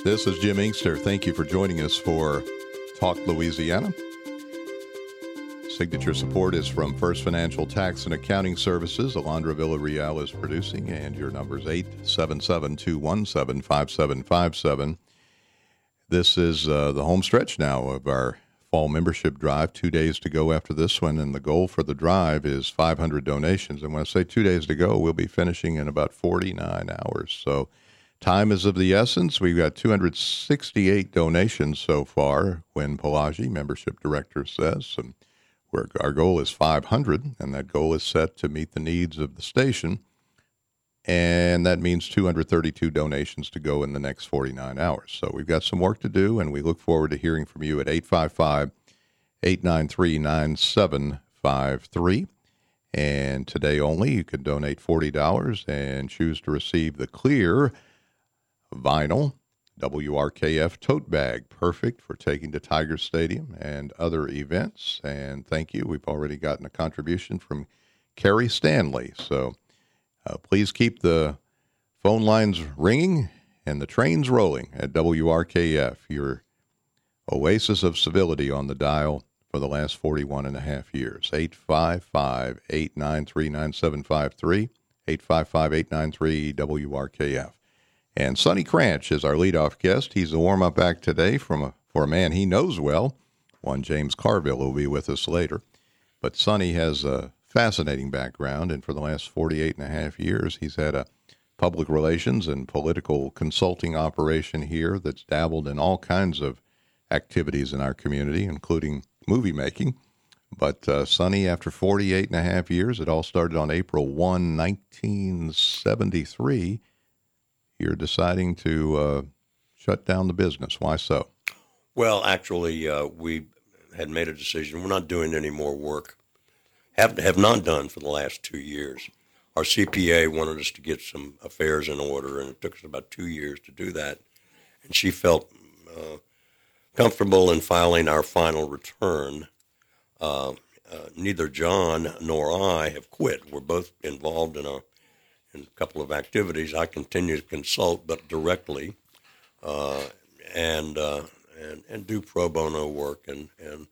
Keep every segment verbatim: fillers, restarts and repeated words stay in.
This is Jim Inkster. Thank you for joining us for Talk Louisiana. Signature support is from First Financial Tax and Accounting Services. Alondra Villarreal is producing, and your number is eight seven seven, two one seven, five seven five seven. This is uh, the home stretch now of our fall membership drive. Two days to go after this one, and the goal for the drive is five hundred donations. And when I say two days to go, we'll be finishing in about forty-nine hours. So time is of the essence. We've got two hundred sixty-eight donations so far, Gwen Pelagi, membership director, says. And we're, our goal is five hundred, and that goal is set to meet the needs of the station. And that means two hundred thirty-two donations to go in the next forty-nine hours. So we've got some work to do, and we look forward to hearing from you at eight five five, eight nine three, nine seven five three. And today only, you can donate forty dollars and choose to receive the clear vinyl W R K F tote bag, perfect for taking to Tiger Stadium and other events. And thank you. We've already gotten a contribution from Carrie Stanley. So uh, please keep the phone lines ringing and the trains rolling at W R K F, your oasis of civility on the dial for the last forty-one and a half years. eight five five, eight nine three, nine seven five three, eight five five, eight nine three, W R K F. And Sonny Cranch is our leadoff guest. He's the warm-up act today from a, for a man he knows well. One James Carville will be with us later. But Sonny has a fascinating background, and for the last forty-eight and a half years, he's had a public relations and political consulting operation here that's dabbled in all kinds of activities in our community, including movie making. But uh, Sonny, after forty-eight and a half years, it all started on April first, nineteen seventy-three. You're deciding to uh, shut down the business. Why so? Well, actually, uh, we had made a decision. We're not doing any more work. Have have not done for the last two years. Our C P A wanted us to get some affairs in order, and it took us about two years to do that. And she felt uh, comfortable in filing our final return. Uh, uh, neither John nor I have quit. We're both involved in a in a couple of activities. I continue to consult, but directly, uh, and, uh, and and do pro bono work. And and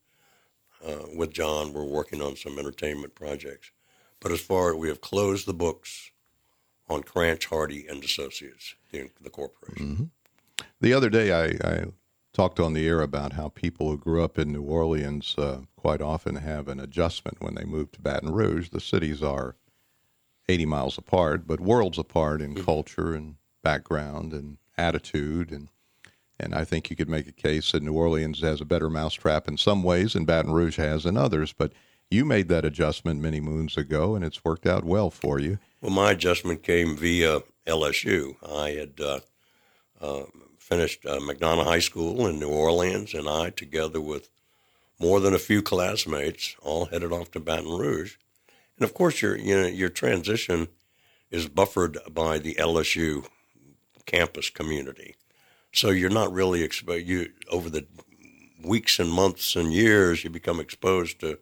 uh, with John, we're working on some entertainment projects. But as far as we have closed the books on Cranch, Hardy, and Associates, the, the corporation. Mm-hmm. The other day, I, I talked on the air about how people who grew up in New Orleans uh, quite often have an adjustment when they move to Baton Rouge. The cities are eighty miles apart, but worlds apart in culture and background and attitude. And and I think you could make a case that New Orleans has a better mousetrap in some ways than Baton Rouge has in others. But you made that adjustment many moons ago, and it's worked out well for you. Well, my adjustment came via L S U. I had uh, uh, finished uh, McDonough High School in New Orleans, and I, together with more than a few classmates, all headed off to Baton Rouge. And of course, your you know your transition is buffered by the L S U campus community, so you're not really exposed. You over the weeks and months and years, you become exposed to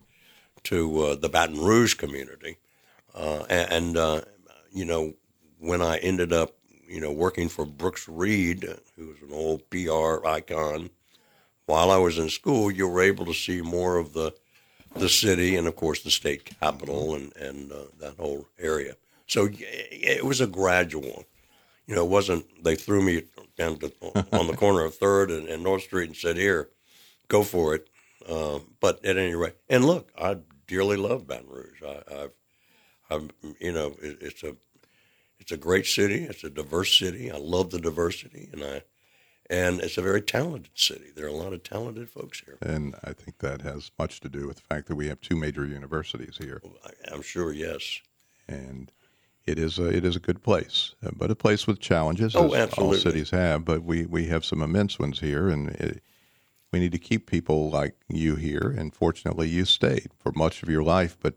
to uh, the Baton Rouge community, uh, and, and uh, you know when I ended up you know working for Brooks Reed, who was an old P R icon, while I was in school, you were able to see more of the the city and, of course, the state capital and, and uh, that whole area. So it was a gradual, you know, it wasn't, they threw me down to, on the corner of third and, and North Street and said, here, go for it. Uh, but at any rate, and look, I dearly love Baton Rouge. I, I've, I've, you know, it, it's a, it's a great city. It's a diverse city. I love the diversity, and I, And it's a very talented city. There are a lot of talented folks here. And I think that has much to do with the fact that we have two major universities here. I'm sure, yes. And it is a, it is a good place, but a place with challenges, oh, as absolutely. all cities have. But we, we have some immense ones here, and it, we need to keep people like you here. And fortunately, you stayed for much of your life. But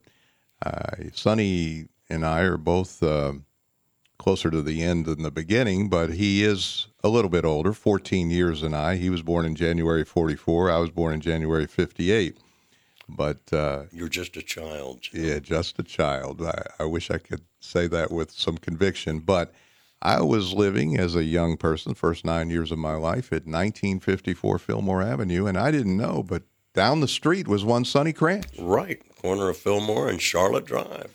uh, Sonny and I are both uh, closer to the end than the beginning, but he is a little bit older, fourteen years than I. He was born in January forty-four. I was born in January fifty-eight. But uh, you're just a child. Jim. Yeah, just a child. I, I wish I could say that with some conviction, but I was living as a young person, first nine years of my life, at nineteen fifty-four Fillmore Avenue, and I didn't know, but down the street was one Sonny Cranch. Right, corner of Fillmore and Charlotte Drive.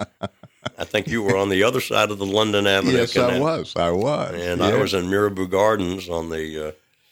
I think you were on the other side of the London Avenue Yes, Canal. I was. I was. And yeah. I was in Mirabeau Gardens on the. Uh,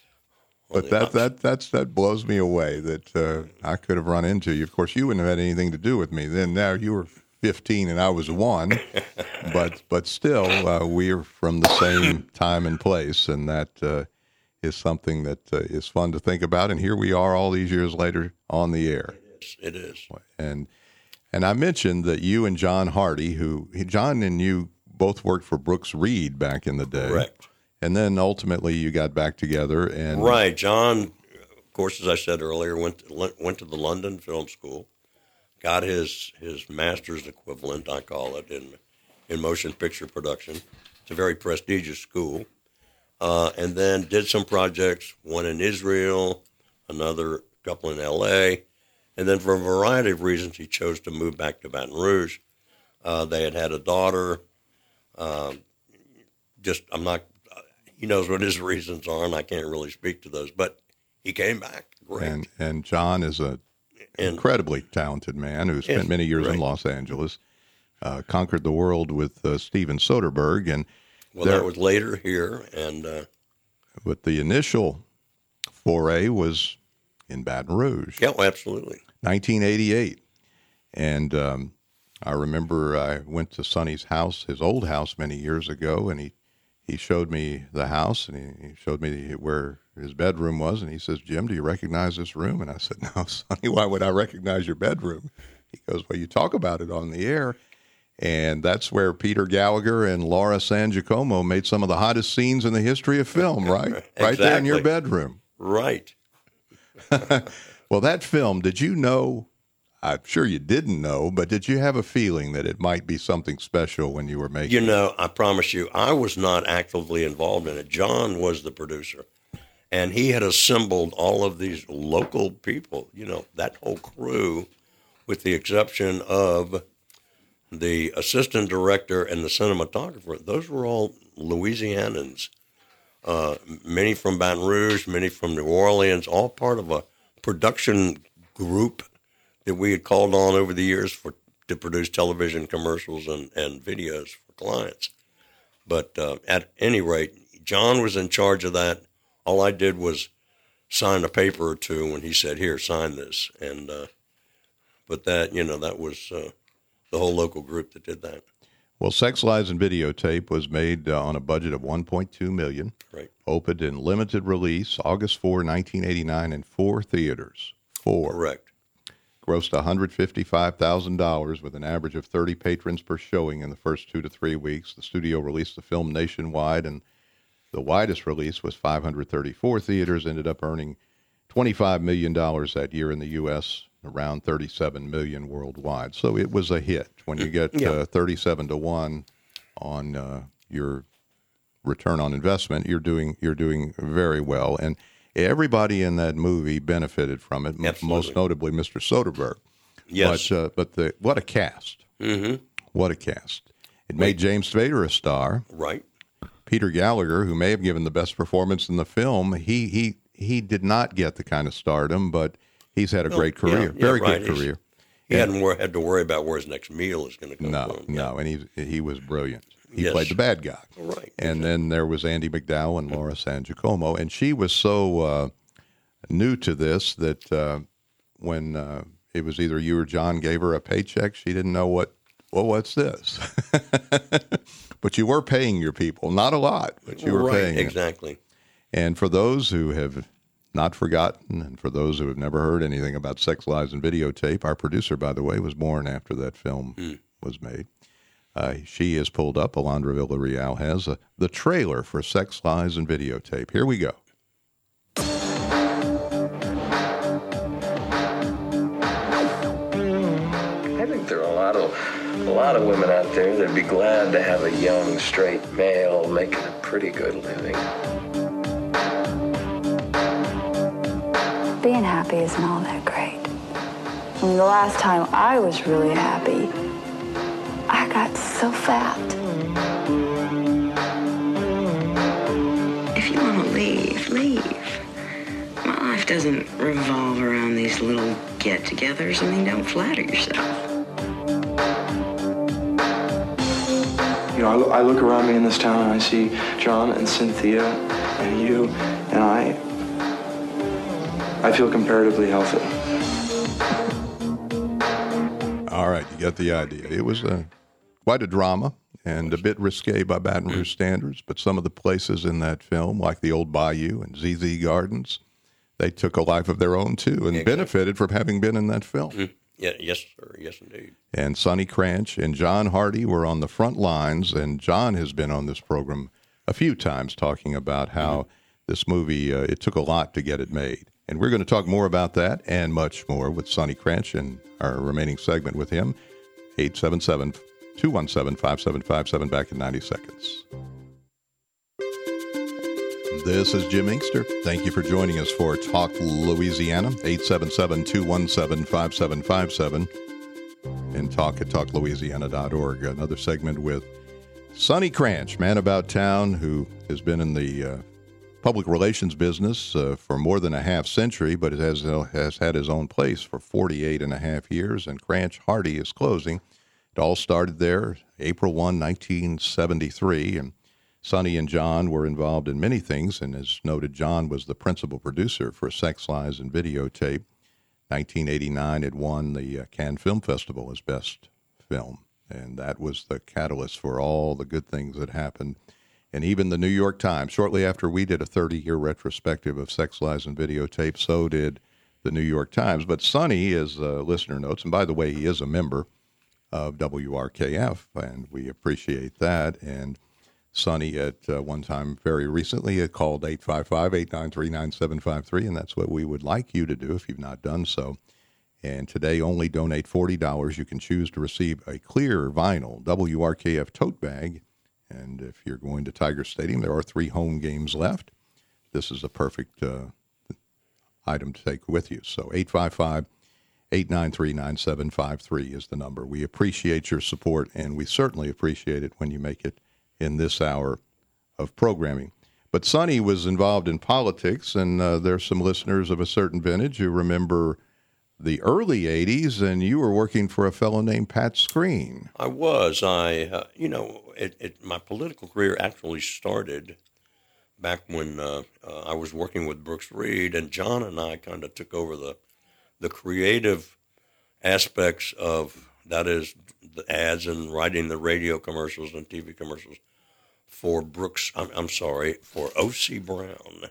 but that that that's that blows me away that uh, I could have run into you. Of course, you wouldn't have had anything to do with me then. Now you were fifteen and I was one, but but still, uh, we are from the same time and place, and that uh, is something that uh, is fun to think about. And here we are, all these years later, on the air. It is. It is. And and I mentioned that you and John Hardy, who John and you both worked for Brooks Reed back in the day, correct. And then ultimately you got back together. And right, John, of course, as I said earlier, went to, went to the London Film School. Got his his master's equivalent, I call it, in in motion picture production. It's a very prestigious school. Uh, and then did some projects, one in Israel, another couple in L A. And then for a variety of reasons, he chose to move back to Baton Rouge. Uh, they had had a daughter. Uh, just, I'm not, he knows what his reasons are, and I can't really speak to those. But he came back. Great. And, and John is a And, incredibly talented man who spent yes, many years right. in Los Angeles, uh, conquered the world with uh, Steven Soderbergh, and well, there, that was later here, and uh, but the initial foray was in Baton Rouge, yeah, well, absolutely, nineteen eighty-eight, and um, I remember I went to Sonny's house, his old house, many years ago, and he he showed me the house, and he, he showed me where his bedroom was, and he says, "Jim, do you recognize this room?" And I said, "No, Sonny, why would I recognize your bedroom?" He goes, "Well, you talk about it on the air." And that's where Peter Gallagher and Laura San Giacomo made some of the hottest scenes in the history of film, right? Exactly. Right there in your bedroom. Right. Well, that film, did you know, I'm sure you didn't know, but did you have a feeling that it might be something special when you were making You it? know, I promise you, I was not actively involved in it. John was the producer, and he had assembled all of these local people, you know, that whole crew, with the exception of the assistant director and the cinematographer. Those were all Louisianans, uh, many from Baton Rouge, many from New Orleans, all part of a production group that we had called on over the years for to produce television commercials and, and videos for clients. But uh, at any rate, John was in charge of that. All I did was sign a paper or two when he said, "Here, sign this." And uh, but that, you know, that was uh, the whole local group that did that. Well, Sex, Lies, and Videotape was made uh, on a budget of one point two million dollars. Right. Opened in limited release August fourth, nineteen eighty-nine in four theaters. Four. Correct. Grossed one hundred fifty-five thousand dollars with an average of thirty patrons per showing in the first two to three weeks. The studio released the film nationwide, and the widest release was five hundred thirty-four theaters, ended up earning twenty-five million dollars that year in the U S, around thirty-seven million dollars worldwide. So it was a hit. When you get Yeah. uh, thirty-seven to one on uh, your return on investment, you're doing you're doing very well. And everybody in that movie benefited from it, m- Absolutely. most notably Mister Soderbergh. Yes. But, uh, but the, what a cast. Mm-hmm. What a cast. It made James Spader a star. Right. Peter Gallagher, who may have given the best performance in the film, he he he did not get the kind of stardom, but he's had a Well, great career, yeah, yeah, very right. good He's- career. He hadn't wor- had to worry about where his next meal is going to come No, from. no, and he he was brilliant. He Yes. played the bad guy. Right. And then there was Andy McDowell and Laura San Giacomo, and she was so uh, new to this that uh, when uh, it was either you or John gave her a paycheck, she didn't know what, well, what's this? But you were paying your people, not a lot, but you were right, paying them. exactly. And for those who have not forgotten, and for those who have never heard anything about Sex, Lies, and Videotape, our producer, by the way, was born after that film Mm. was made. Uh, she has pulled up, Alondra Villarreal has, uh, the trailer for Sex, Lies, and Videotape. Here we go. I think there are a lot of a lot of women out there that'd be glad to have a young, straight male making a pretty good living. Being happy isn't all that great. I mean, the last time I was really happy, I got so fat. leave, leave. My life doesn't revolve around these little get-togethers. I mean, don't flatter yourself. You know, I, lo- I look around me in this town and I see John and Cynthia and you and I. I feel comparatively healthy. All right, you got the idea. It was a, quite a drama and a bit risque by Baton Rouge standards, but some of the places in that film, like the Old Bayou and Z Z Gardens, they took a life of their own, too, and Exactly. benefited from having been in that film. Mm. Yeah, yes, sir. Yes, indeed. And Sonny Cranch and John Hardy were on the front lines, and John has been on this program a few times talking about how mm-hmm. this movie, uh, it took a lot to get it made. And we're going to talk more about that and much more with Sonny Cranch in our remaining segment with him. eight seven seven, two one seven, five seven five seven, back in ninety seconds. This is Jim Inkster. Thank you for joining us for Talk Louisiana, eight seven seven, two one seven, five seven five seven, and talk at talk louisiana dot org. Another segment with Sonny Cranch, man about town, who has been in the uh, public relations business uh, for more than a half century, but has, uh, has had his own place for forty-eight and a half years, and Cranch Hardy is closing. It all started there April first, nineteen seventy-three, and Sonny and John were involved in many things, and as noted, John was the principal producer for Sex, Lies, and Videotape. nineteen eighty-nine, it won the uh, Cannes Film Festival as Best Film, and that was the catalyst for all the good things that happened. And even the New York Times, shortly after we did a thirty-year retrospective of Sex, Lies, and Videotape, so did the New York Times. But Sonny, as uh, listener notes, and by the way, he is a member of W R K F, and we appreciate that. And Sonny, at uh, one time very recently, had called eight five five, eight nine three, nine seven five three, and that's what we would like you to do if you've not done so. And today, only donate forty dollars. You can choose to receive a clear vinyl W R K F tote bag. And if you're going to Tiger Stadium, there are three home games left. This is a perfect uh, item to take with you. So eight five five, eight nine three, nine seven five three is the number. We appreciate your support, and we certainly appreciate it when you make it in this hour of programming. But Sonny was involved in politics, and uh, there's some listeners of a certain vintage who remember the early eighties, and you were working for a fellow named Pat Screen. I was. I, uh, you know, it, it, my political career actually started back when uh, uh, I was working with Brooks Reed, and John and I kind of took over the the creative aspects of, that is, the ads and writing the radio commercials and T V commercials for Brooks, I'm, I'm sorry, for O C Brown.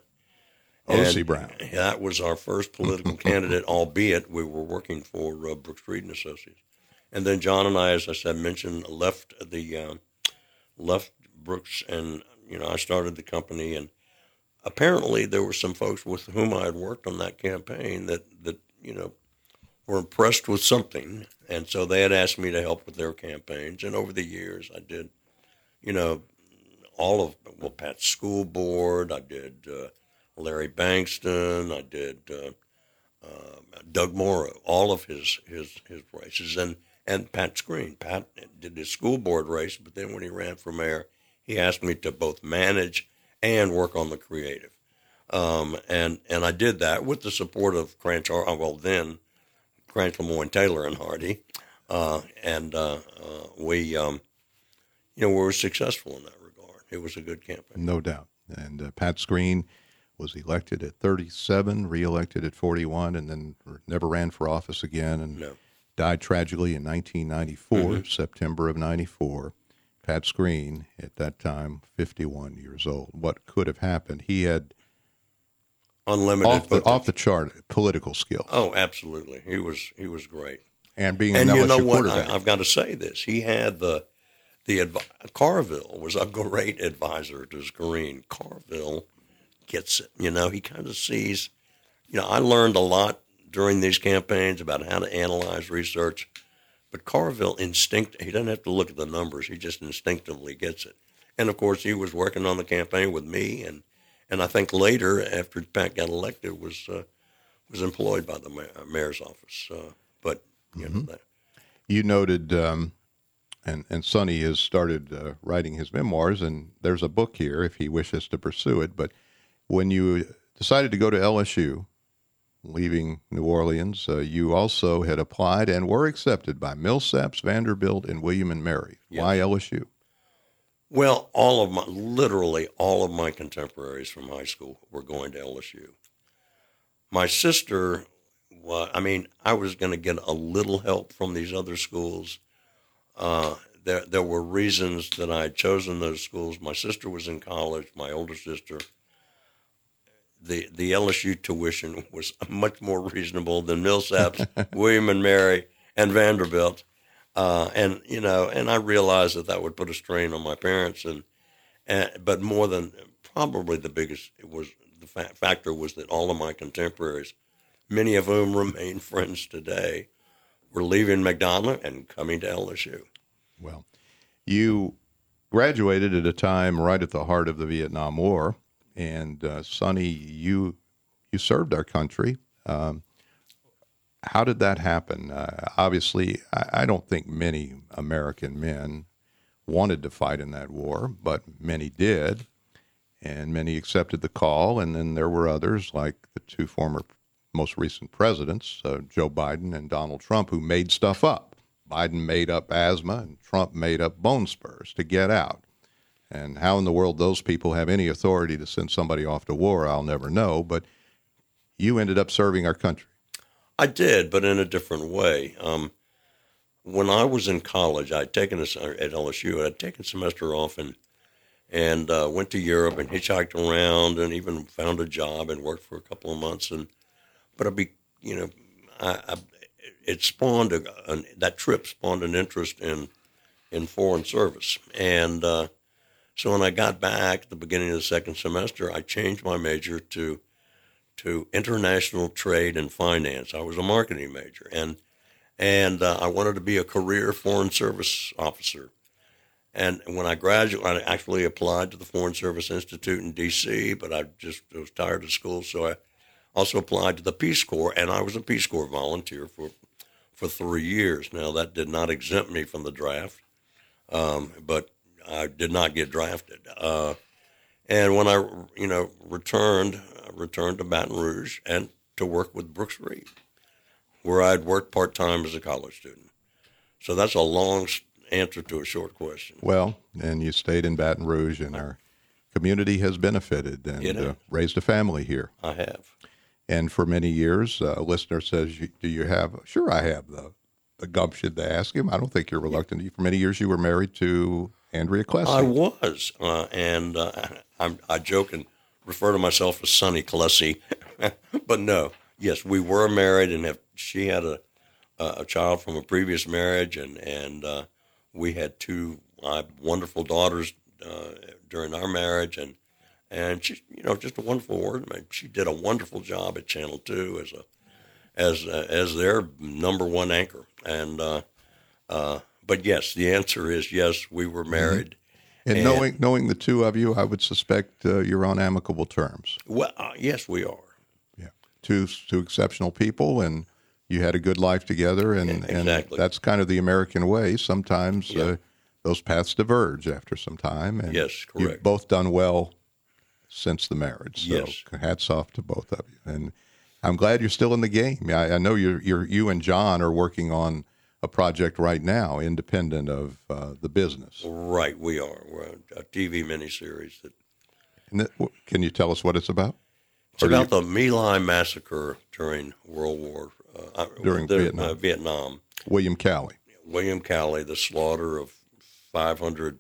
O C Brown. That was our first political candidate, albeit we were working for uh, Brooks Reed and Associates. And then John and I, as I said, mentioned, left the uh, left Brooks, and you know I started the company. And apparently there were some folks with whom I had worked on that campaign that that you know were impressed with something, and so they had asked me to help with their campaigns. And over the years, I did, you know, all of well, Pat's school board. I did. Uh, Larry Bankston, I did uh, uh, Doug Morrow, all of his, his his races, and, and Pat Screen. Pat did his school board race, but then when he ran for mayor, he asked me to both manage and work on the creative. Um, and and I did that with the support of Cranch, well then, Cranch, Lemoyne, Taylor, and Hardy. Uh, and uh, uh, we, um, you know, we were successful in that regard. It was a good campaign. No doubt. And uh, Pat Screen was elected at thirty-seven, reelected at forty-one, and then never ran for office again, and No. died tragically in nineteen ninety-four, Mm-hmm. September of ninety-four. Pat Screen, at that time, fifty-one years old. What could have happened? He had Unlimited off the, potential. off the chart political skill. Oh, absolutely. He was he was great. And being And an you L S U know what? quarterback. I, I've got to say this. He had the the advi- Carville was a great advisor to Screen. Carville gets it. You know, he kind of sees. You know, I learned a lot during these campaigns about how to analyze research, but Carville instinct. He doesn't have to look at the numbers. He just instinctively gets it. And of course, he was working on the campaign with me, and and I think later, after Pat got elected, was uh, was employed by the mayor, mayor's office. Uh, but you Mm-hmm. know that. You noted, um, and, and Sonny has started uh, writing his memoirs, and there's a book here if he wishes to pursue it, but When you decided to go to L S U, leaving New Orleans, uh, you also had applied and were accepted by Millsaps, Vanderbilt, and William and Mary. Yes. Why L S U? Well, all of my, literally all of my contemporaries from high school were going to L S U. My sister, well, I mean, I was going to get a little help from these other schools. Uh, there, there were reasons that I had chosen those schools. My sister was in college, my older sister. The the L S U tuition was much more reasonable than Millsaps, William and Mary, and Vanderbilt. Uh, and, you know, and I realized that that would put a strain on my parents. And, and but more than probably the biggest it was the fa- factor was that all of my contemporaries, many of whom remain friends today, were leaving McDonough and coming to L S U. Well, you graduated at a time right at the heart of the Vietnam War. And, uh, Sonny, you you served our country. Um, how did that happen? Uh, obviously, I, I don't think many American men wanted to fight in that war, but many did, and many accepted the call. And then there were others, like the two former most recent presidents, uh, Joe Biden and Donald Trump, who made stuff up. Biden made up asthma, and Trump made up bone spurs to get out. And how in the world those people have any authority to send somebody off to war, I'll never know. But you ended up serving our country. I did, but in a different way. Um, when I was in college, I'd taken a, at L S U, I'd taken a semester off and and uh, went to Europe and hitchhiked around and even found a job and worked for a couple of months. And but I be, you know, I, I, it spawned a, an, that trip spawned an interest in in foreign service. And uh, so when I got back at the beginning of the second semester, I changed my major to to international trade and finance. I was a marketing major, and and uh, I wanted to be a career foreign service officer. And when I graduated, I actually applied to the Foreign Service Institute in D C, but I just was tired of school, so I also applied to the Peace Corps, and I was a Peace Corps volunteer for for three years. Now, that did not exempt me from the draft, um, but I did not get drafted. Uh, and when I, you know, returned, I returned to Baton Rouge and to work with Brooks Reed, where I'd worked part-time as a college student. So that's a long answer to a short question. Well, and you stayed in Baton Rouge, and our community has benefited and uh, raised a family here. I have. And for many years, uh, a listener says, do you have, sure I have the, the gumption to ask him. I don't think you're reluctant. For many years, you were married to Andrea Klesse. I was, uh, and uh, I, I joke and refer to myself as Sonny Klesse, but no, yes, we were married, and have, she had a a child from a previous marriage, and and uh, we had two uh, wonderful daughters uh, during our marriage, and and she, you know, just a wonderful woman. She did a wonderful job at Channel Two as a as uh, as their number one anchor, and uh, uh, but yes, the answer is yes, we were married. Mm-hmm. And, and knowing knowing the two of you, I would suspect uh, you're on amicable terms. Well, uh, yes, we are. Yeah, two two exceptional people, and you had a good life together, and, yeah, exactly. and that's kind of the American way. Sometimes yeah. uh, those paths diverge after some time. And yes, correct. You've both done well since the marriage. So yes. hats off to both of you. And I'm glad you're still in the game. I, I know you're, you're, you and John are working on a project right now, independent of uh, the business. Right, we are. We're on a T V miniseries. That, and that, can you tell us what it's about? It's or about you, the My Lai massacre during World War uh, during the, Vietnam. Uh, Vietnam. William Calley. William Calley, the slaughter of five hundred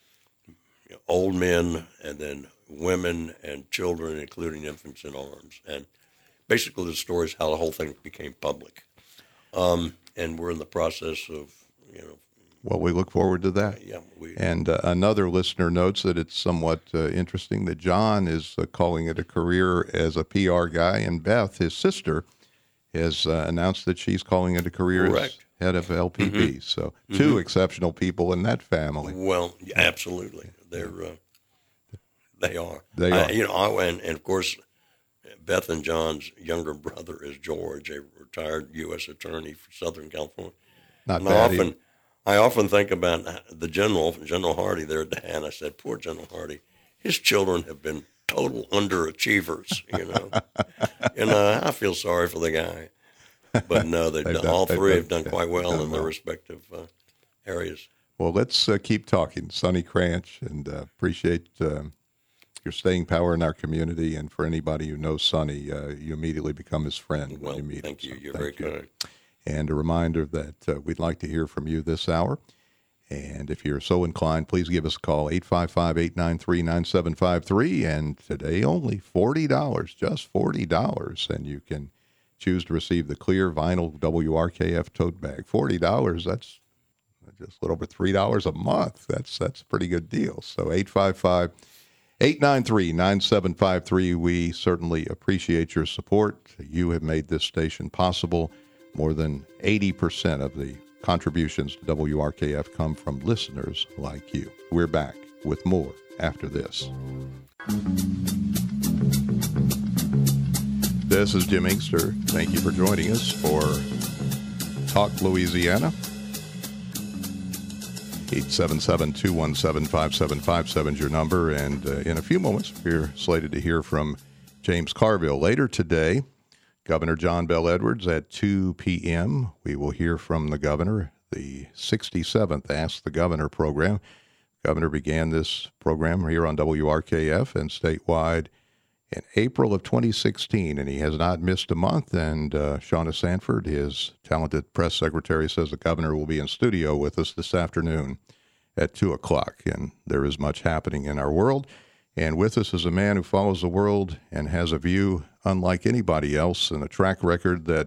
old men and then women and children, including infants in arms. And basically the story is how the whole thing became public. Um, and we're in the process of, you know. Well, we look forward to that. Uh, yeah. We, and uh, another listener notes that it's somewhat uh, interesting that John is uh, calling it a career as a P R guy, and Beth, his sister, has uh, announced that she's calling it a career Correct. as head of L P B. Mm-hmm. So two mm-hmm. exceptional people in that family. Well, absolutely. They're, uh, they are. They are. I, you know, I, and, and of course, Beth and John's younger brother is George, a retired U S attorney for Southern California. Not and bad. I often, I often think about the general, General Hardy there, Dan. I said, poor General Hardy. His children have been total underachievers, you know. and uh, I feel sorry for the guy. But no, they've done, done, all three have done, done quite well done in their well. respective uh, areas. Well, let's uh, keep talking. Sonny Cranch, and uh, appreciate uh, your staying power in our community. And for anybody who knows Sonny, uh, you immediately become his friend well, when you meet thank him. you. So You're thank very you. kind. And a reminder that uh, we'd like to hear from you this hour. And if you're so inclined, please give us a call, eight five five, eight nine three, nine seven five three. And today only forty dollars, just forty dollars. And you can choose to receive the clear vinyl W R K F tote bag. forty dollars, that's just a little over three dollars a month. That's that's a pretty good deal. So eight five five, eight nine three, nine seven five three. We certainly appreciate your support. You have made this station possible. More than eighty percent of the contributions to W R K F come from listeners like you. We're back with more after this. This is Jim Inkster. Thank you for joining us for Talk Louisiana. eight seven seven, two one seven, five seven five seven is your number. And uh, in a few moments, we're slated to hear from James Carville. Later today, Governor John Bel Edwards at two p.m. We will hear from the governor, the sixty-seventh Ask the Governor program. The governor began this program here on W R K F and statewide in April of twenty sixteen, and he has not missed a month. And uh, Shauna Sanford, his talented press secretary, says the governor will be in studio with us this afternoon at two o'clock. And there is much happening in our world. And with us is a man who follows the world and has a view unlike anybody else and a track record that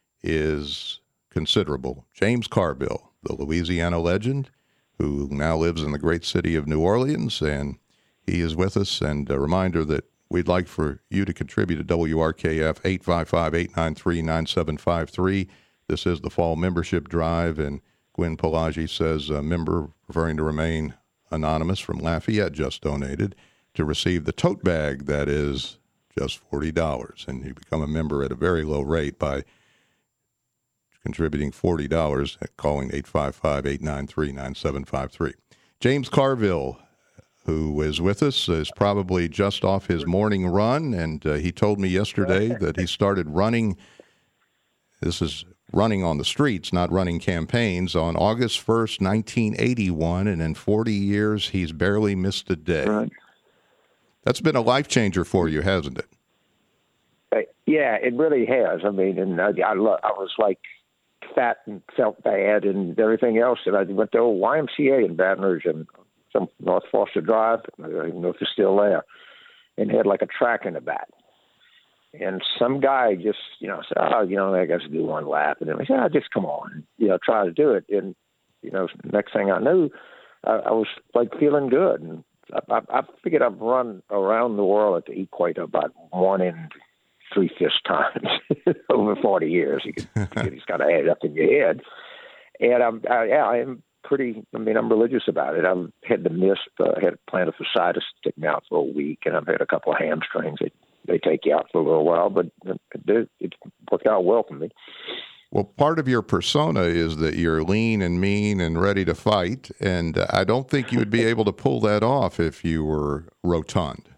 is considerable. James Carville, the Louisiana legend, who now lives in the great city of New Orleans, and he is with us. And a reminder that we'd like for you to contribute to W R K F, eight five five, eight nine three, nine seven five three. This is the fall membership drive, and Gwen Pelagi says a member preferring to remain anonymous from Lafayette just donated to receive the tote bag that is just forty dollars. And you become a member at a very low rate by contributing forty dollars at calling eight five five, eight nine three, nine seven five three. James Carville, who is with us, is probably just off his morning run, and uh, he told me yesterday that he started running, this is running on the streets, not running campaigns, on August first, nineteen eighty-one, and in forty years, he's barely missed a day. Right. That's been a life changer for you, hasn't it? Uh, yeah, it really has. I mean, and I, I, lo- I was like fat and felt bad and everything else, and I went to old Y M C A in Baton Rouge and some North Foster Drive, I don't even know if it's still there, and had like a track in the back. And some guy just, you know, said, oh, you know, I got to do one lap. And then I said, oh, just come on, you know, try to do it. And, you know, next thing I knew, I, I was like feeling good. And I, I, I figured I've run around the world at the equator about one in three-fifths times over forty years. You can, you just got to add it up in your head. And I'm, I, yeah, I am pretty, I mean, I'm religious about it. I've had to miss, uh, had plantar fasciitis stick me out for a week, and I've had a couple of hamstrings that they take you out for a little while, but it, it worked out well for me. Well, part of your persona is that you're lean and mean and ready to fight, and I don't think you would be able to pull that off if you were rotund.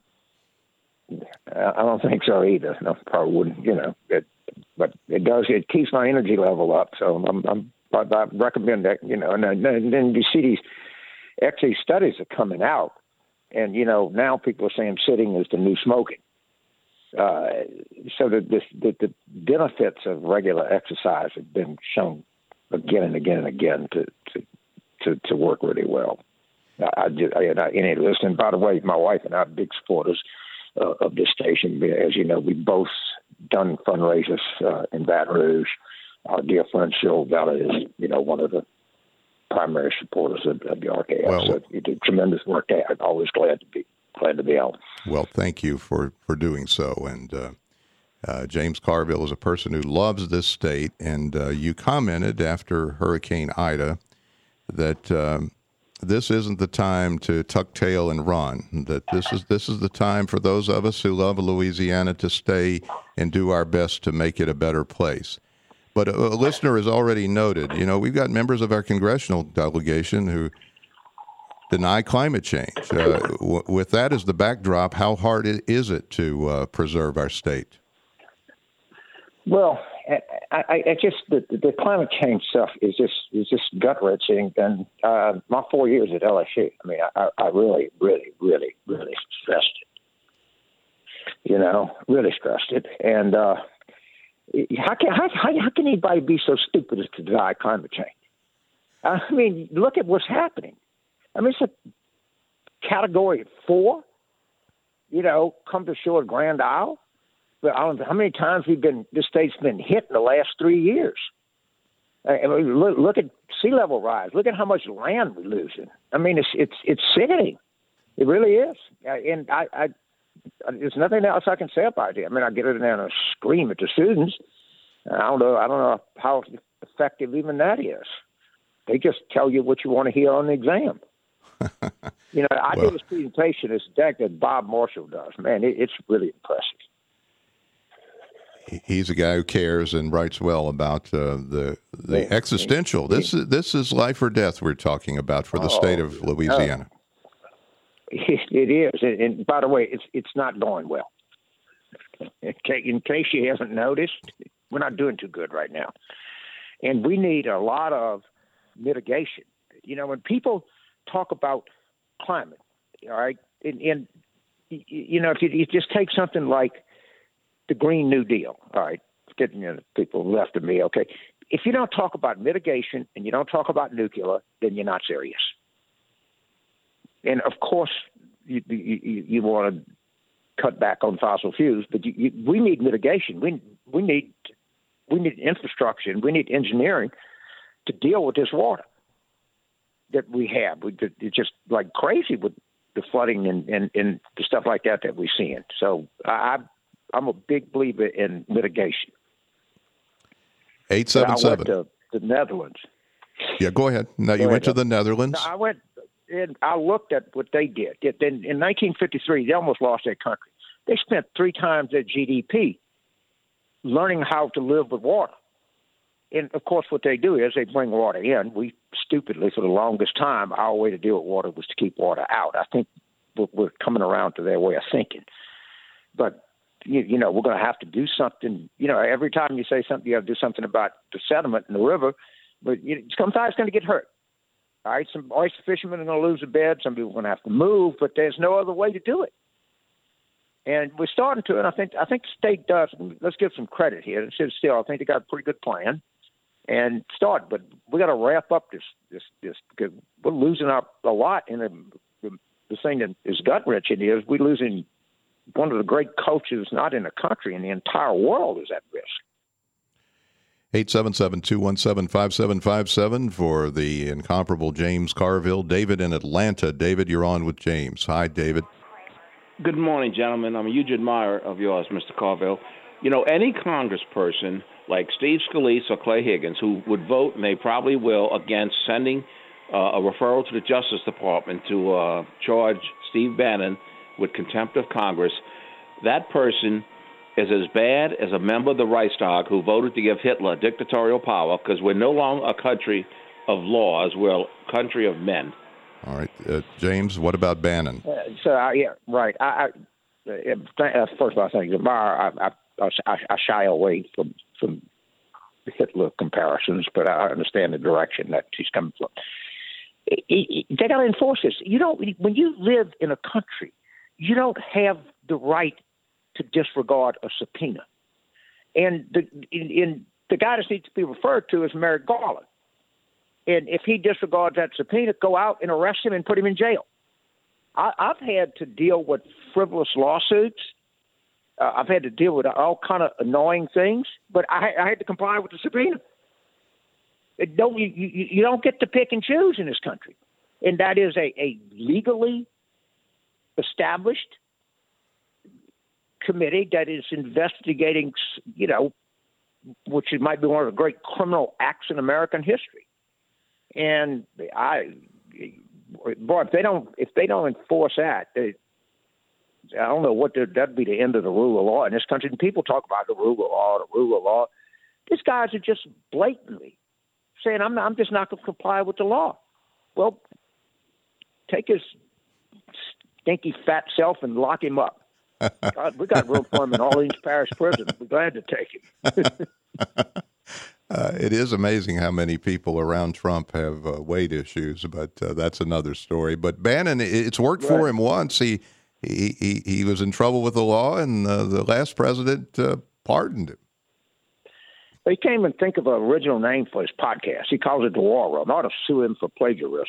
I don't think so either. No, probably wouldn't, you know, it, but it does, it keeps my energy level up, so I'm, I'm I, I recommend that, you know, and, and then you see these, actually studies are coming out, and, you know, now people are saying sitting is the new smoking. Uh, so that this, the, the benefits of regular exercise have been shown again and again and again to to, to, to work really well. I, I just, I, and I, and listen, by the way, my wife and I are big supporters uh, of this station. As you know, we've both done fundraisers uh, in Baton Rouge. Our dear friend Cheryl Valley is, you know, one of the primary supporters of W R K F. Well, so you did tremendous work there. I'm always glad to be glad to be out. Well, thank you for, for doing so. And uh, uh, James Carville is a person who loves this state. And uh, you commented after Hurricane Ida that um, this isn't the time to tuck tail and run. That this is this is the time for those of us who love Louisiana to stay and do our best to make it a better place. But a, a listener has already noted, you know, we've got members of our congressional delegation who deny climate change. Uh, w- with that as the backdrop, how hard it, is it to uh, preserve our state? Well, I, I, I just the, the climate change stuff is just is just gut wrenching. And uh, my four years at L S U, I mean, I, I really, really, really, really stressed it. You know, really stressed it. And uh, how can how, how can anybody be so stupid as to deny climate change? I mean, look at what's happening. I mean, it's a category four. You know, come to shore Grand Isle. But I don't know how many times we've been, this state's been hit in the last three years. I mean, look, look at sea level rise. Look at how much land we're losing. I mean, it's it's it's sickening. It really is. And I, I, there's nothing else I can say about it. I mean, I get in there and I scream at the students. I don't know. I don't know how effective even that is. They just tell you what you want to hear on the exam. You know, I well, did this presentation this deck that Bob Marshall does. Man, it, it's really impressive. He's a guy who cares and writes well about uh, the the yeah, existential. Yeah. This is this is life or death we're talking about for the oh, state of Louisiana. Uh, it is, and, and by the way, it's it's not going well. In case, in case you haven't noticed, we're not doing too good right now, and we need a lot of mitigation. You know, when people talk about climate, all right, and, and you know, if you, you just take something like the Green New Deal, all right, getting you know, people left of me, okay. If you don't talk about mitigation and you don't talk about nuclear, then you're not serious. And of course, you, you, you want to cut back on fossil fuels, but you, you, we need mitigation. We we need we need infrastructure and we need engineering to deal with this water that we have. We, it's just like crazy with the flooding and, and, and the stuff like that that we're seeing. So I. I'm a big believer in mitigation. eight seven seven. I went to the Netherlands. Yeah, go ahead. Now, you went to the Netherlands? No, I went and I looked at what they did. In, in nineteen fifty-three, they almost lost their country. They spent three times their G D P learning how to live with water. And, of course, what they do is they bring water in. We, stupidly, for the longest time, our way to deal with water was to keep water out. I think we're coming around to their way of thinking. But You, you know, we're going to have to do something. You know, every time you say something, you have to do something about the sediment in the river. But you know, sometimes it's going to get hurt. All right, some oyster fishermen are going to lose a bed. Some people are going to have to move, but there's no other way to do it. And we're starting to, and I think I think the state does. Let's give some credit here. And still, I think they got a pretty good plan and start. But we got to wrap up this this this because we're losing our, a lot. And the, the, the thing that is gut wrenching is we're losing one of the great coaches, not in the country, in the entire world, is at risk. eight seven seven, two one seven, five seven five seven for the incomparable James Carville. David in Atlanta. David, you're on with James. Hi, David. Good morning, gentlemen. I'm a huge admirer of yours, Mister Carville. You know, any congressperson like Steve Scalise or Clay Higgins who would vote, and they probably will, against sending uh, a referral to the Justice Department to uh, charge Steve Bannon with contempt of Congress, that person is as bad as a member of the Reichstag who voted to give Hitler dictatorial power, because we're no longer a country of laws, we're a country of men. All right. Uh, James, what about Bannon? Uh, so, uh, yeah, right. I, I, uh, first of all, thank you. I, I, I, I shy away from, from Hitler comparisons, but I understand the direction that he's coming from. They got to enforce this. You don't, when you live in a country, you don't have the right to disregard a subpoena. And the in, in the guy that needs to be referred to is Merrick Garland. And if he disregards that subpoena, go out and arrest him and put him in jail. I, I've had to deal with frivolous lawsuits. Uh, I've had to deal with all kind of annoying things, but I, I had to comply with the subpoena. It don't, you, you, you don't get to pick and choose in this country. And that is a, a legally established committee that is investigating, you know, which might be one of the great criminal acts in American history. And I, boy, if they don't, if they don't enforce that, they, I don't know what that'd be the end of the rule of law in this country. And people talk about the rule of law, the rule of law. These guys are just blatantly saying, "I'm, not, I'm just not going to comply with the law." Well, take his stinky fat self and lock him up. God, we got room for him in Orleans Parish Prison. We're glad to take him. uh, it is amazing how many people around Trump have uh, weight issues, but uh, that's another story. But Bannon, it's worked right. for him once. He, he he he was in trouble with the law, and uh, the last president uh, pardoned him. He can't even think of an original name for his podcast. He calls it The War Room. I ought to sue him for plagiarism.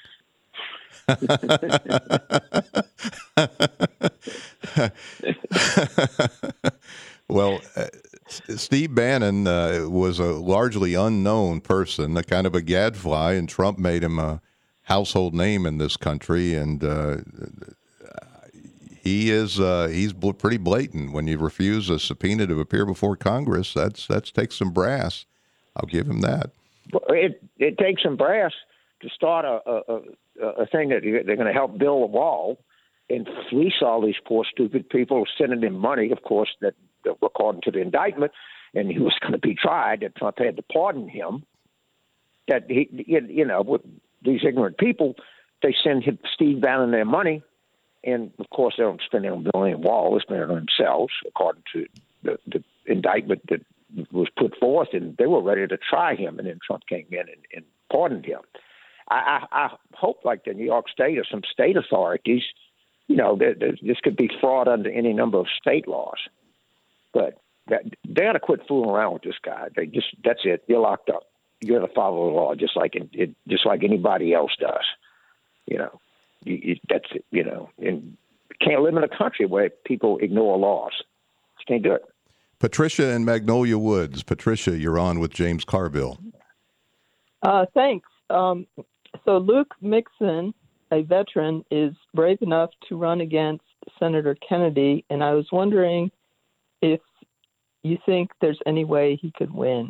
Well, uh, Steve Bannon uh, was a largely unknown person, a kind of a gadfly, and Trump made him a household name in this country. And uh, he is uh, he's bl- pretty blatant. When you refuse a subpoena to appear before Congress, that's that's takes some brass. I'll give him that. It it takes some brass to start a a, a thing that they're going to help build a wall and fleece all these poor stupid people, sending them money, of course, that, that according to the indictment, and he was going to be tried. That Trump had to pardon him. That he, you know, with these ignorant people, they send Steve Bannon their money. And, of course, they don't spend it on building a wall. They spend it on themselves, according to the, the indictment that was put forth. And they were ready to try him. And then Trump came in and, and pardoned him. I, I, I hope, like the New York State or some state authorities, you know, there, there, this could be fraud under any number of state laws. But that, they ought to quit fooling around with this guy. They just That's it. You're locked up. You got to follow the law just like it, it, just like anybody else does, you know. You, you, that's it, you know, and you can't live in a country where people ignore laws. You can't do it. Patricia in Magnolia Woods. Patricia, you're on with James Carville. Uh, thanks. Um, so Luke Mixon, a veteran, is brave enough to run against Senator Kennedy, and I was wondering if you think there's any way he could win.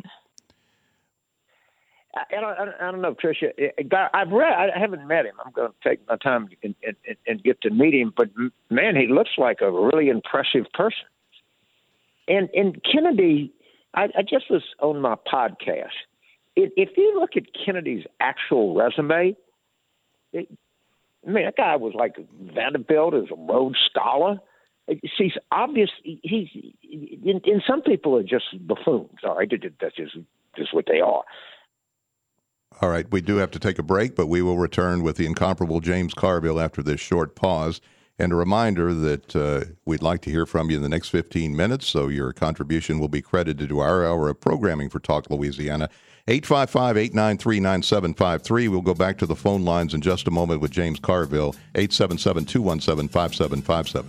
I don't, I don't know, Tricia. I've read. I haven't met him. I'm going to take my time and, and, and get to meet him. But man, he looks like a really impressive person. And and Kennedy, I, I just was on my podcast. If, if you look at Kennedy's actual resume, it, I mean, that guy was like Vanderbilt as a Rhodes Scholar. He's obvious. He's and, and some people are just buffoons. All right, that's just just what they are. All right, we do have to take a break, but we will return with the incomparable James Carville after this short pause. And a reminder that uh, we'd like to hear from you in the next fifteen minutes, so your contribution will be credited to our hour of programming for Talk Louisiana. eight five five, eight nine three, nine seven five three. We'll go back to the phone lines in just a moment with James Carville, eight seven seven, two one seven, five seven five seven.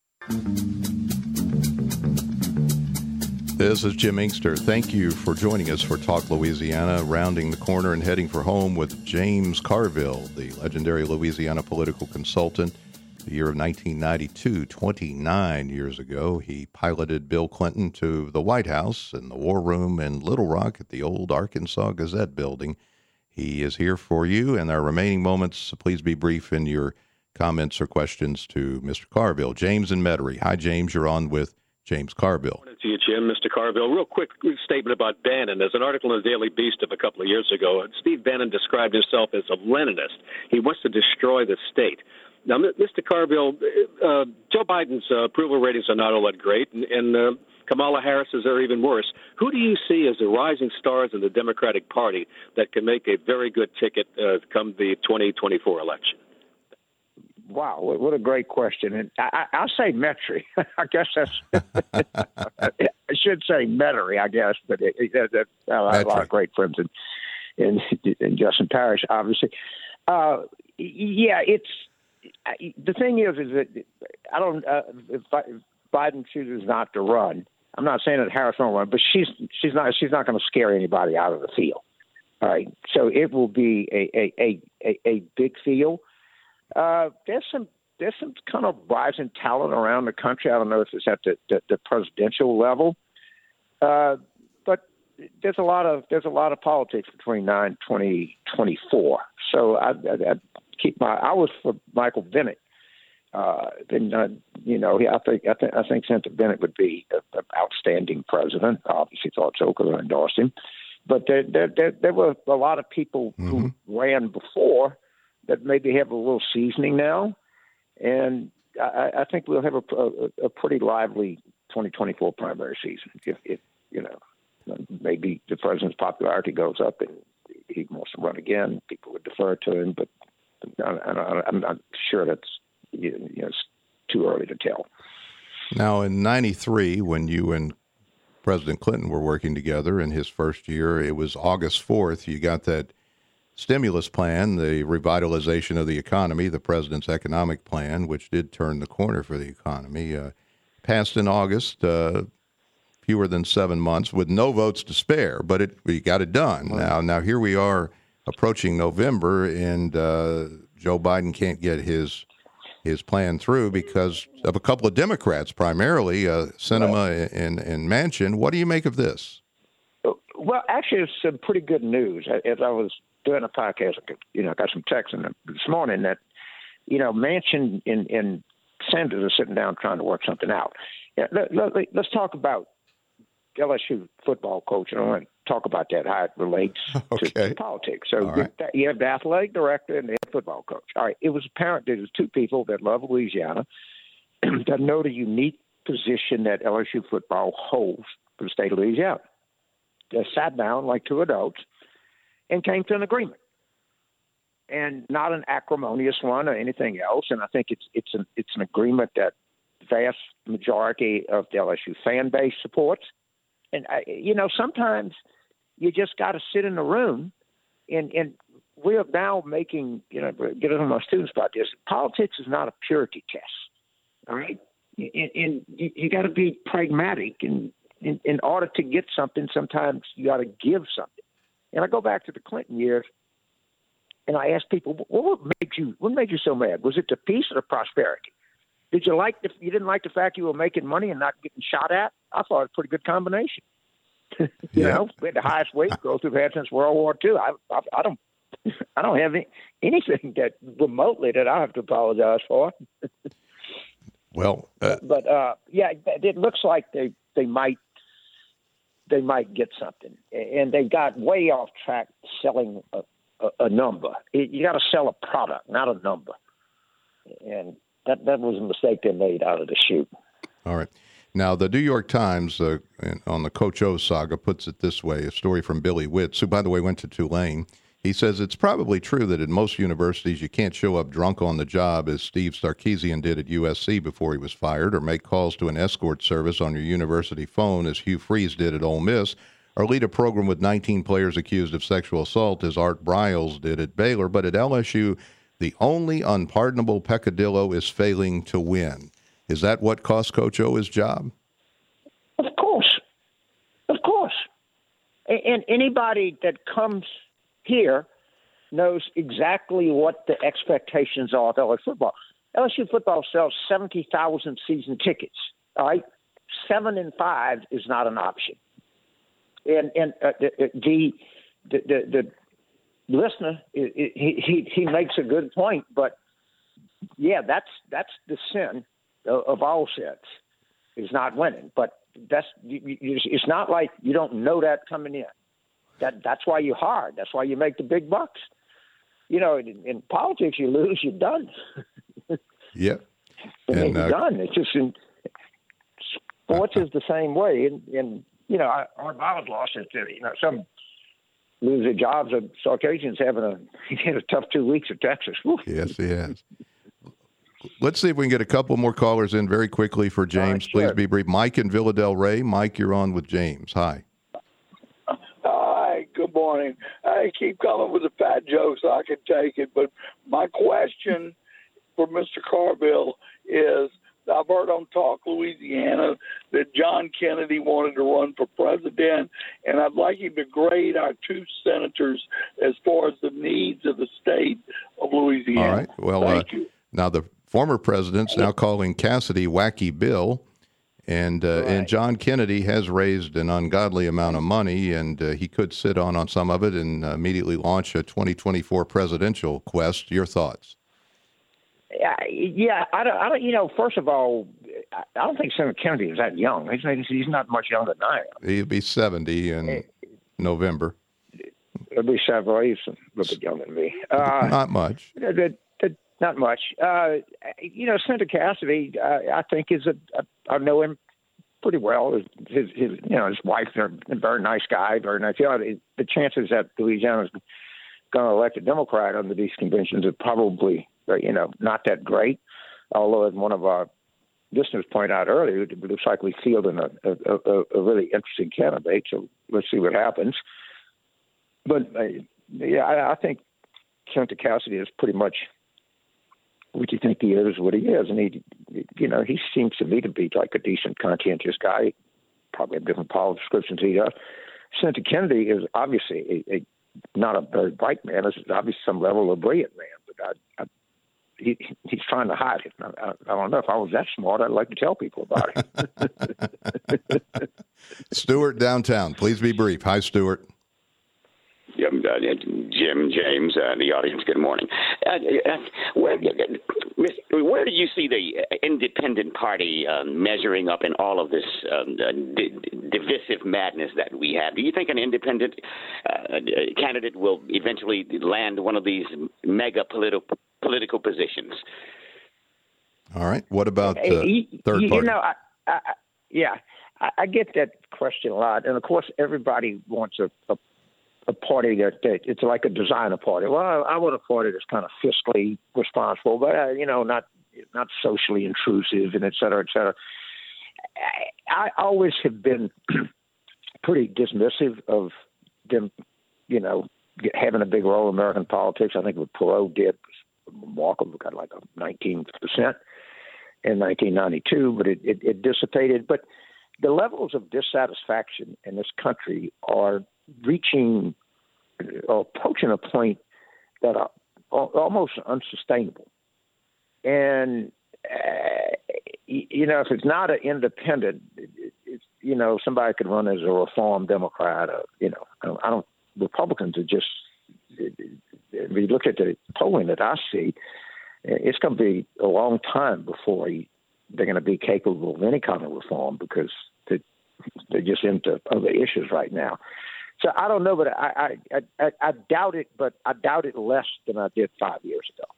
This is Jim Inkster. Thank you for joining us for Talk Louisiana, rounding the corner and heading for home with James Carville, the legendary Louisiana political consultant. The year of nineteen ninety-two, twenty-nine years ago, he piloted Bill Clinton to the White House and the War Room in Little Rock at the old Arkansas Gazette building. He is here for you. In our remaining moments, please be brief in your comments or questions to Mister Carville. James in Metairie. Hi, James. You're on with James Carville. Good morning to you, Jim. Mister Carville. Real quick statement about Bannon. There's an article in the Daily Beast of a couple of years ago. Steve Bannon described himself as a Leninist. He wants to destroy the state. Now, Mister Carville, uh, Joe Biden's uh, approval ratings are not all that great, and, and uh, Kamala Harris's are even worse. Who do you see as the rising stars in the Democratic Party that can make a very good ticket uh, come the twenty twenty-four election? Wow, what a great question. And I, I'll say Metairie. I guess that's, I should say Metairie, I guess, but it, it, it, I have a lot of great friends in, in, in Justin Parish, obviously. Uh, yeah, it's, the thing is, is that I don't, uh, if, if Biden chooses not to run, I'm not saying that Harris won't run, but she's, she's not, she's not going to scare anybody out of the field. All right. So it will be a, a, a, a, a big field. Uh, there's some there's some kind of rising talent around the country. I don't know if it's at the, the, the presidential level, uh, but there's a lot of there's a lot of politics between now and twenty twenty-four. So I, I, I keep my I was for Michael Bennet. Uh, then uh, you know I think I think I think Senator Bennet would be an outstanding president. I obviously thought so because I endorsed him. But there there there, there were a lot of people mm-hmm. who ran before that maybe have a little seasoning now, and I, I think we'll have a, a, a pretty lively twenty twenty-four primary season. If, if you know, maybe the president's popularity goes up and he wants to run again, people would defer to him. But I, I, I'm not sure that's you know it's too early to tell. Now, in ninety-three, when you and President Clinton were working together in his first year, it was August fourth. You got that stimulus plan, the revitalization of the economy, the president's economic plan, which did turn the corner for the economy, uh, passed in August, uh, fewer than seven months, with no votes to spare. But it, we got it done. Wow. Now, now here we are approaching November, and uh, Joe Biden can't get his his plan through because of a couple of Democrats, primarily uh, Sinema right. and, and Manchin. What do you make of this? Well, actually, it's some pretty good news. As I was doing a podcast, you know, I got some texts in this morning that, you know, Manchin and, and Sanders are sitting down trying to work something out. Yeah, let, let, let's talk about L S U football coach. I want to talk about that, how it relates okay. to, to politics. So right. you have the athletic director and the football coach. All right, it was apparent that there's two people that love Louisiana, that know the unique position that L S U football holds for the state of Louisiana. They sat down like two adults and came to an agreement, and not an acrimonious one or anything else. And I think it's it's an it's an agreement that the vast majority of the L S U fan base supports. And I, you know, sometimes you just got to sit in the room, and and we are now making you know getting on my students about this. Politics is not a purity test, all right. And, and you, you got to be pragmatic, and in, in order to get something, sometimes you got to give something. And I go back to the Clinton years, and I ask people, what made you what made you so mad? Was it the peace or the prosperity? Did you like the you didn't like the fact you were making money and not getting shot at? I thought it was a pretty good combination. you yeah. know, we had the highest wage growth we've had since World War Two. I, I, I don't I don't have any, anything that remotely that I have to apologize for. well, uh, but uh, yeah, it looks like they they might. They might get something, and they got way off track selling a, a, a number. It, you got to sell a product, not a number, and that that was a mistake they made out of the chute. All right. Now, the New York Times uh, on the Coach O saga puts it this way, a story from Billy Witz, who, by the way, went to Tulane. He says it's probably true that in most universities you can't show up drunk on the job, as Steve Sarkisian did at U S C before he was fired, or make calls to an escort service on your university phone, as Hugh Freeze did at Ole Miss, or lead a program with nineteen players accused of sexual assault, as Art Briles did at Baylor. But at L S U, the only unpardonable peccadillo is failing to win. Is that what cost Coach O his job? Of course. Of course. And anybody that comes here knows exactly what the expectations are of L S U football. L S U football sells seventy thousand season tickets. All right, seven and five is not an option. And and uh, the, the the the listener he he he makes a good point, but yeah, that's that's the sin of, of all sins, is not winning. But that's you, you, it's not like you don't know that coming in. That that's why you're hard. That's why you make the big bucks. You know, in, in politics, you lose, you're done. Yeah, and, and you're uh, done. It's just in sports uh, is the same way. And, and you know, our Biles lost it. You know, some lose their jobs. And Sarkisian's having a he had a tough two weeks at Texas. Woo. Yes, he has. Let's see if we can get a couple more callers in very quickly for James. Right, Please sure. be brief. Mike in Villa Del Rey. Mike, you're on with James. Hi. Good morning. I keep coming with the fat jokes. I can take it. But my question for Mister Carville is, I've heard on Talk Louisiana that John Kennedy wanted to run for president, and I'd like him to grade our two senators as far as the needs of the state of Louisiana. All right. Well, Thank uh, you. Now the former president's now calling Cassidy Wacky Bill. And uh, right. and John Kennedy has raised an ungodly amount of money, and uh, he could sit on on some of it and uh, immediately launch a twenty twenty-four presidential quest. Your thoughts? Yeah, yeah. I don't. I don't. You know, first of all, I don't think Senator Kennedy is that young. He's he's not much younger than I am. He'll be seventy in uh, November. at least several. He's a little bit younger than me. Uh, Not much. That, that, not much. Uh, you know, Senator Cassidy, uh, I think is a, a. I know him pretty well. His, his, his you know, his wife, they're a very nice guy, very nice. You know, the chances that Louisiana's going to elect a Democrat under these conventions are probably, you know, not that great. Although, as one of our listeners pointed out earlier, it looks like we fielded a, a, a, a really interesting candidate. So let's see what happens. But uh, yeah, I, I think Senator Cassidy is pretty much what you think he is, what he is, and he, you know, he seems to me to be like a decent, conscientious guy. Probably have different political descriptions he does. Senator Kennedy is obviously a, a not a very bright man. This is obviously some level of brilliant man, but I, I, he, he's trying to hide it. I, I, I don't know if I was that smart. I'd like to tell people about it. Stuart, downtown. Please be brief. Hi, Stuart. Yeah, uh, Jim, James, uh, the audience, good morning. Uh, uh, where, where do you see the independent party uh, measuring up in all of this um, uh, d- divisive madness that we have? Do you think an independent uh, candidate will eventually land one of these mega politi- political positions? All right. What about uh, you, third you, party? You know, I, I, yeah, I, I get that question a lot. And, of course, everybody wants a, a a party that, that it's like a designer party. Well, I, I want a party that's kind of fiscally responsible, but, uh, you know, not not socially intrusive and et cetera, et cetera. I, I always have been pretty dismissive of them, you know, having a big role in American politics. I think what Perot did was remarkable, got like a nineteen percent in nineteen ninety-two, but it, it, it dissipated. But the levels of dissatisfaction in this country are reaching or approaching a point that are almost unsustainable. And, uh, you know, if it's not an independent, it's, you know, somebody could run as a reform Democrat, or, you know, I don't, I don't Republicans are just, if you look at the polling that I see, it's going to be a long time before he, they're going to be capable of any kind of reform because they, they're just into other issues right now. So I don't know, but I, I, I, I doubt it, but I doubt it less than I did five years ago.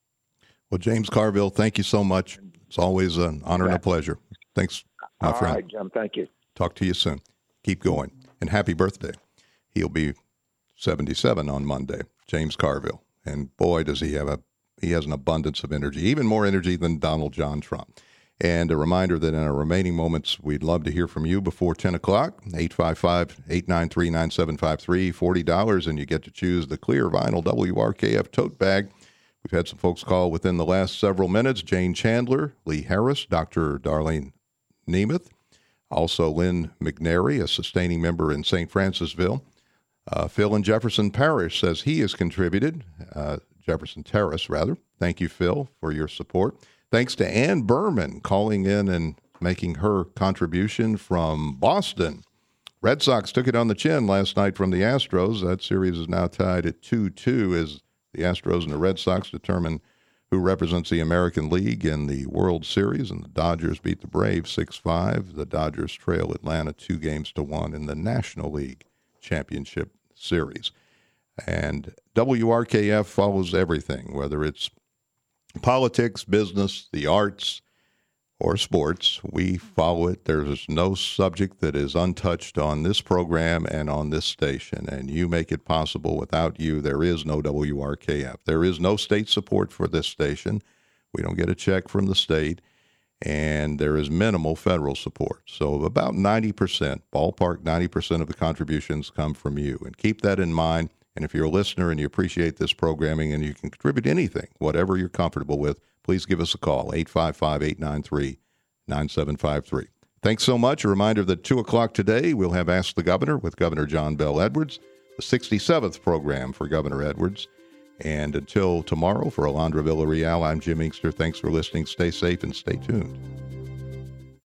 Well, James Carville, thank you so much. It's always an honor yeah. and a pleasure. Thanks, my All friend. All right, Jim, thank you. Talk to you soon. Keep going. And happy birthday. He'll be seventy-seven on Monday, James Carville. And boy, does he have a, he has an abundance of energy, even more energy than Donald John Trump. And a reminder that in our remaining moments, we'd love to hear from you before ten o'clock, eight five five, eight nine three, nine seven five three, forty dollars, and you get to choose the clear vinyl W R K F tote bag. We've had some folks call within the last several minutes, Jane Chandler, Lee Harris, Doctor Darlene Nemeth, also Lynn McNary, a sustaining member in Saint Francisville. Uh, Phil in Jefferson Parish says he has contributed, uh, Jefferson Terrace, rather. Thank you, Phil, for your support. Thanks to Ann Berman calling in and making her contribution from Boston. Red Sox took it on the chin last night from the Astros. That series is now tied at two two as the Astros and the Red Sox determine who represents the American League in the World Series. And the Dodgers beat the Braves six five. The Dodgers trail Atlanta two games to one in the National League Championship Series. And W R K F follows everything, whether it's politics, business, the arts, or sports. We follow it. There's no subject that is untouched on this program and on this station, and you make it possible. Without you, there is no W R K F. There is no state support for this station. We don't get a check from the state, and there is minimal federal support. So about ninety percent, ballpark ninety percent of the contributions come from you, and keep that in mind. And if you're a listener and you appreciate this programming and you can contribute anything, whatever you're comfortable with, please give us a call, eight five five, eight nine three, nine seven five three. Thanks so much. A reminder that two o'clock today, we'll have Ask the Governor with Governor John Bel Edwards, the sixty-seventh program for Governor Edwards. And until tomorrow, for Alondra Villarreal, I'm Jim Inkster. Thanks for listening. Stay safe and stay tuned.